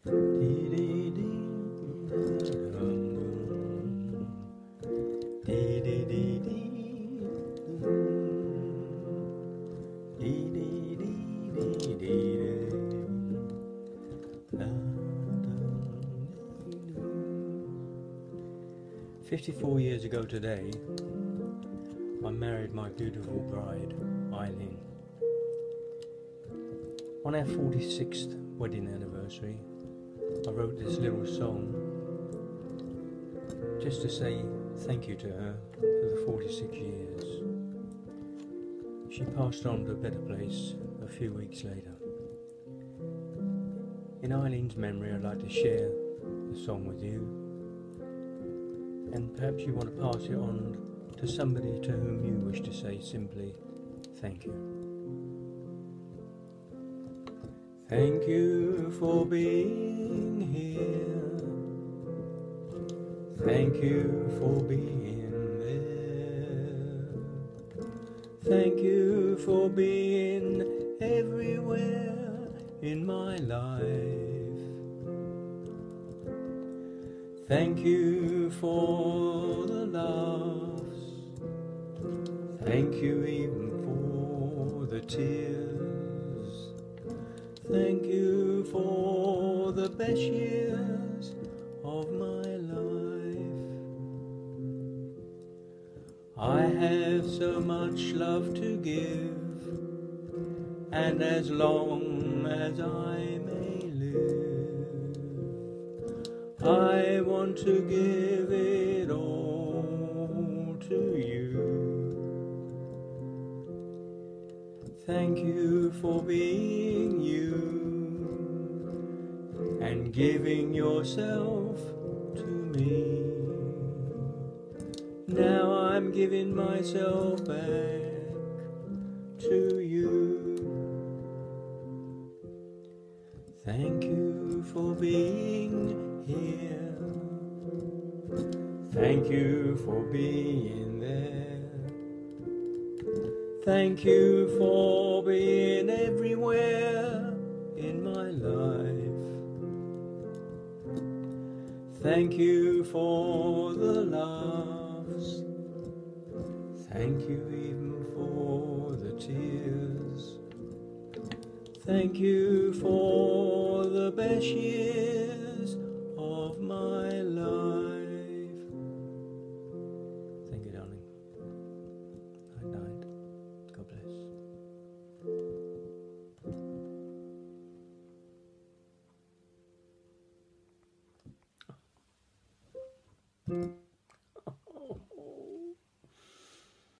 "54 years ago today, I married my beautiful bride, Eileen. On our 46th wedding anniversary, I wrote this little song just to say thank you to her for the 46 years. She passed on to a better place a few weeks later. In Eileen's memory, I'd like to share the song with you, and perhaps you want to pass it on to somebody to whom you wish to say simply thank you. Thank you for being here. Thank you for being there. Thank you for being everywhere in my life. Thank you for the laughs. Thank you even for the tears. Thank you for the best years of my life. I have so much love to give, and as long as I may live, I want to give it all to you. Thank you for being you and giving yourself to me. Now I'm giving myself back to you. Thank you for being here. Thank you for being there. Thank you for being everywhere in my life. Thank you for the laughs. Thank you even for the tears. Thank you for the best years of my life. Thank you, darling. Night night. God bless.